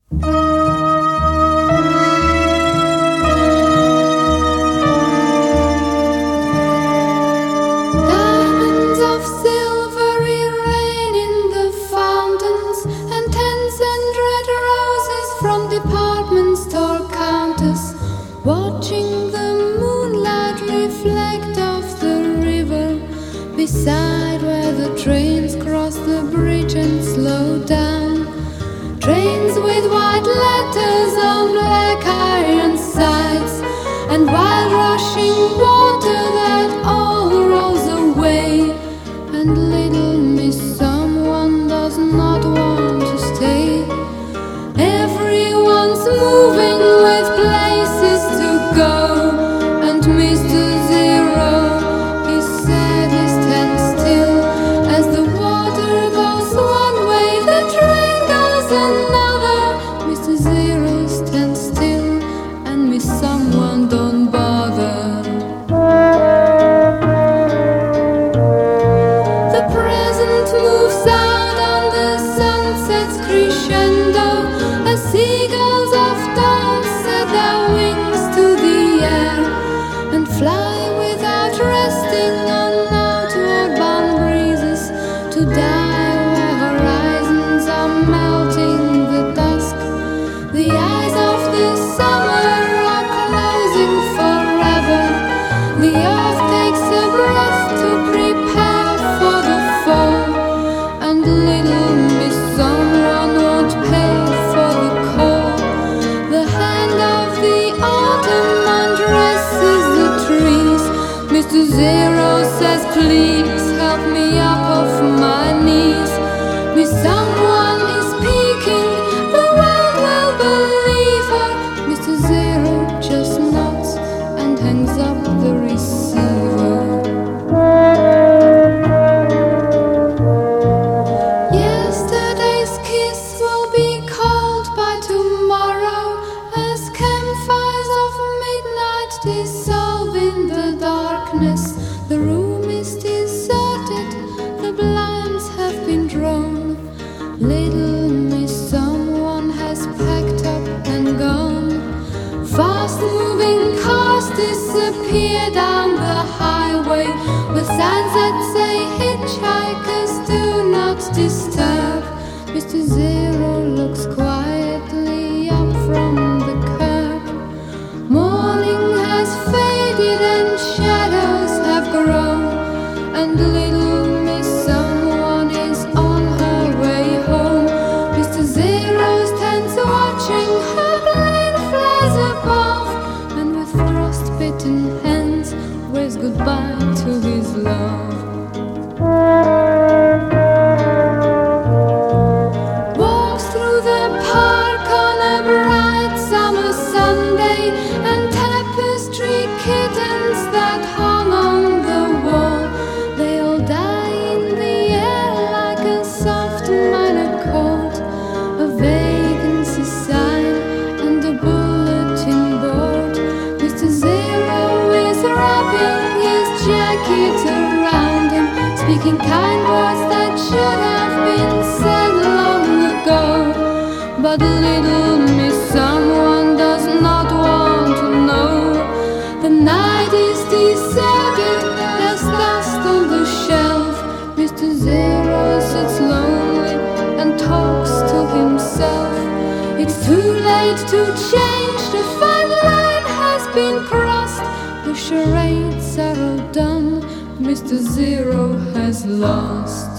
Diamonds of silvery rain in the fountains, and 10-cent red roses from department store counters, watching the moonlight reflect off the river beside where the trains cross the bridge and slow down. Trains with white letters on black iron sides, and wild rushing water that all rolls away. And little miss someone does not want to stay. Everyone's moving with places to go, and Mr. Zero, he sadly stands still. As the water goes one way, the train goes another. Mr. Zero stands still, and miss someone don't bother. The present moves out on the sunset's crescendo, as seagulls of dawn set their wings to the air and fly without resting on outward bound breezes to die where horizons are melting the dusk. The eyes of the summer are closing forever. The earth takes a breath to prepare for the fall, and little miss someone won't pay for the call. The hand of the autumn undresses the trees. Mr. Zero says, please help me up off my knees. Miss someone is speaking, the world will believe her. Mr. Zero just nods and hangs up the receiver. Yesterday's kiss will be called by tomorrow, as campfires of midnight dissolve in the darkness. The room is deserted, the blinds have been drawn. Little miss someone has packed up and gone. Fast-moving cars disappear down the highway with signs that say hitchhikers do not disturb. Mr. Zero looks quietly up from the curb. Morning has faded and shadows have grown, and little miss someone is on her way home. Mr. Zero stands watching her plane flies above, and with frost-bitten hands waves goodbye to his love. Walks through the park on a bright summer Sunday, and tapestry kittens that hung on the wall, they all die in the air like a soft minor chord. A vacancy sign and a bulletin board. Mr. Zero is wrapping his jacket around him, speaking kind words that should have been said long ago. But little miss someone does not want to know. The night is deserted, there's dust on the shelf. Mr. Zero sits lonely and talks to himself. It's too late to change, the fine line has been crossed. The charades are all done, Mr. Zero has lost.